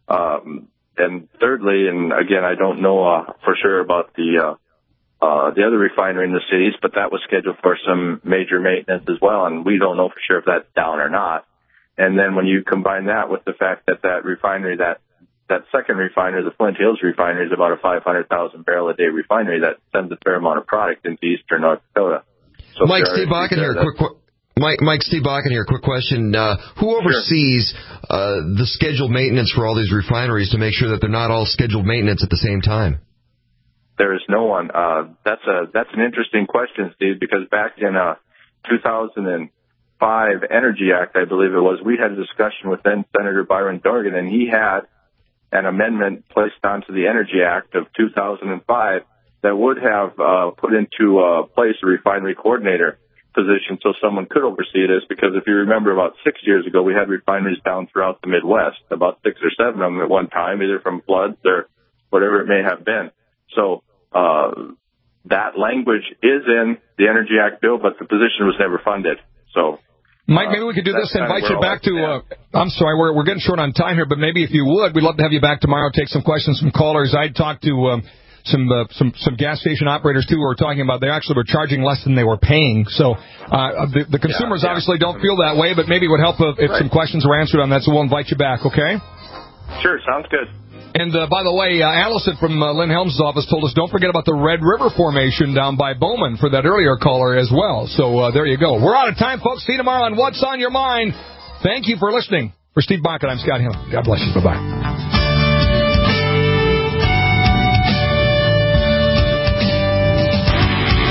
Um, and thirdly, and again, I don't know uh, for sure about the uh, uh, the other refinery in the cities, but that was scheduled for some major maintenance as well, and we don't know for sure if that's down or not. And then when you combine that with the fact that that refinery, that that second refinery, the Flint Hills refinery, is about a five hundred thousand barrel a day refinery that sends a fair amount of product into eastern North Dakota. So Mike, Steve Bakken here. Quick, Mike, Mike, Steve Bakken here. Quick question: uh, Who oversees sure. uh, the scheduled maintenance for all these refineries to make sure that they're not all scheduled maintenance at the same time? There is no one. Uh, that's a that's an interesting question, Steve, because back in uh, two thousand five Energy Act, I believe it was, we had a discussion with then Senator Byron Dorgan, and he had an amendment placed onto the Energy Act of two thousand five that would have uh, put into uh, place a refinery coordinator position so someone could oversee this, because if you remember about six years ago, we had refineries down throughout the Midwest, about six or seven of them at one time, either from floods or whatever it may have been. So uh, that language is in the Energy Act bill, but the position was never funded. So Mike, maybe we could do this, invite you back to, uh, I'm sorry, we're, we're getting short on time here, but maybe if you would, we'd love to have you back tomorrow, take some questions from callers. I'd talked to um, some, uh, some some gas station operators, too, who were talking about they actually were charging less than they were paying. So uh, the, the consumers yeah, yeah. obviously don't feel that way, but maybe it would help if, if right. some questions were answered on that, so we'll invite you back, okay? Sure, sounds good. And, uh, by the way, uh, Allison from uh, Lynn Helms' office told us don't forget about the Red River Formation down by Bowman for that earlier caller as well. So uh, there you go. We're out of time, folks. See you tomorrow on What's on Your Mind. Thank you for listening. For Steve Bakken, I'm Scott Hill. God bless you. Bye-bye.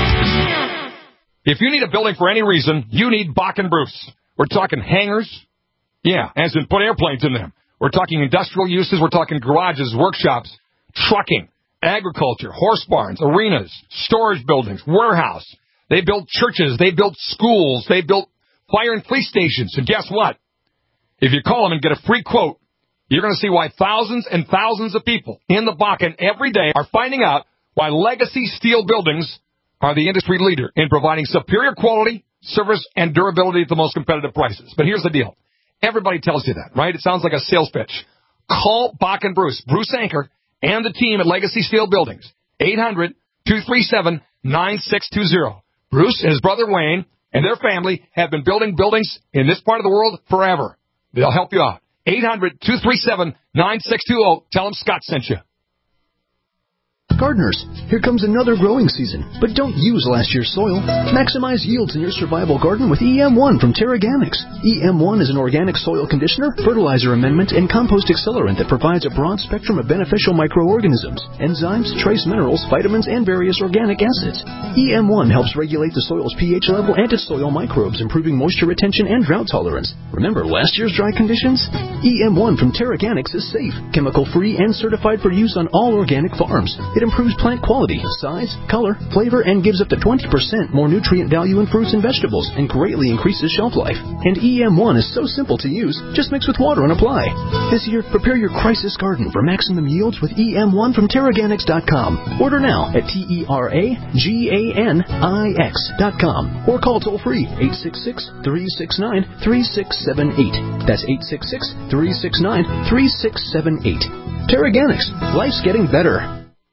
If you need a building for any reason, you need Bakken Bruce. We're talking hangars, Yeah, as in put airplanes in them. We're talking industrial uses. We're talking garages, workshops, trucking, agriculture, horse barns, arenas, storage buildings, warehouse. They built churches. They built schools. They built fire and police stations. And guess what? If you call them and get a free quote, you're going to see why thousands and thousands of people in the Bakken every day are finding out why Legacy Steel Buildings are the industry leader in providing superior quality, service, and durability at the most competitive prices. But here's the deal. Everybody tells you that, right? It sounds like a sales pitch. Call Bach and Bruce, Bruce Anchor, and the team at Legacy Steel Buildings. eight hundred, two three seven, nine six two zero. Bruce and his brother Wayne and their family have been building buildings in this part of the world forever. They'll help you out. eight hundred, two three seven, nine six two zero. Tell them Scott sent you. Gardeners, here comes another growing season, but don't use last year's soil. Maximize yields in your survival garden with E M one from TerraGanix. E M one is an organic soil conditioner, fertilizer amendment, and compost accelerant that provides a broad spectrum of beneficial microorganisms, enzymes, trace minerals, vitamins, and various organic acids. E M one helps regulate the soil's pH level and its soil microbes, improving moisture retention and drought tolerance. Remember last year's dry conditions? E M one from TerraGanix is safe, chemical-free, and certified for use on all organic farms. It improves plant quality, size, color, flavor, and gives up to twenty percent more nutrient value in fruits and vegetables and greatly increases shelf life. And E M one is so simple to use, just mix with water and apply. This year, prepare your crisis garden for maximum yields with E M one from Terraganix dot com. Order now at T E R A G A N I X dot com or call toll-free eight six six, three six nine, three six seven eight. That's eight six six, three six nine, three six seven eight. Terraganix. Life's getting better.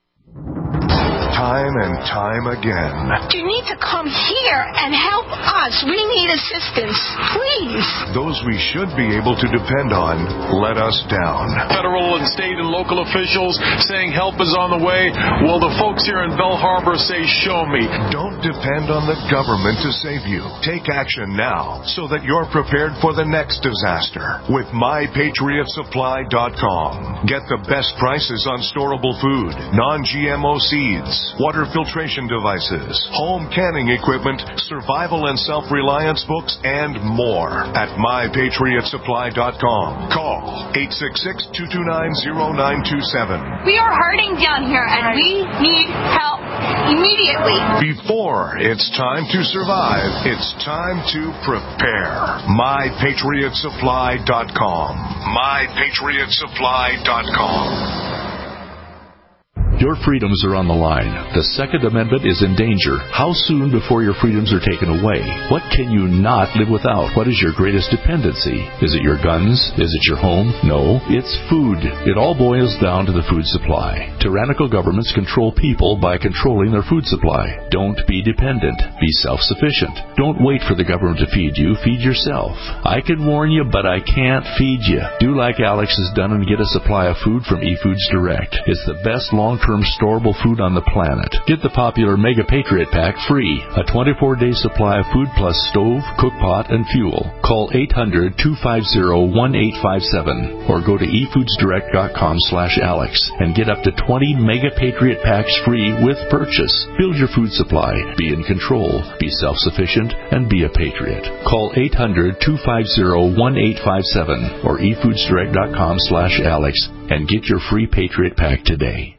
Time and time again. You need to come here and help us. We need assistance. Please. Those we should be able to depend on let us down. Federal and state and local officials saying help is on the way. Well, the folks here in Bell Harbor say, show me. Don't depend on the government to save you. Take action now so that you're prepared for the next disaster with my patriot supply dot com. Get the best prices on storable food, non G M O seeds, water filtration devices, home canning equipment, survival and self-reliance books, and more at my patriot supply dot com. Call eight six six, two two nine, zero nine two seven. We are hurting down here, and we need help immediately. Before it's time to survive, it's time to prepare. my patriot supply dot com. my patriot supply dot com. Your freedoms are on the line. The Second Amendment is in danger. How soon before your freedoms are taken away? What can you not live without? What is your greatest dependency? Is it your guns? Is it your home? No, it's food. It all boils down to the food supply. Tyrannical governments control people by controlling their food supply. Don't be dependent. Be self-sufficient. Don't wait for the government to feed you. Feed yourself. I can warn you, but I can't feed you. Do like Alex has done and get a supply of food from eFoods Direct. It's the best long-term storable food on the planet. Get the popular Mega Patriot Pack free. A twenty-four day supply of food plus stove, cook pot, and fuel. Call eight hundred, two five zero, one eight five seven or go to e foods direct dot com slash Alex and get up to twenty Mega Patriot Packs free with purchase. Build your food supply. Be in control. Be self-sufficient and be a patriot. Call eight hundred, two five zero, one eight five seven or e foods direct dot com slash Alex and get your free Patriot Pack today.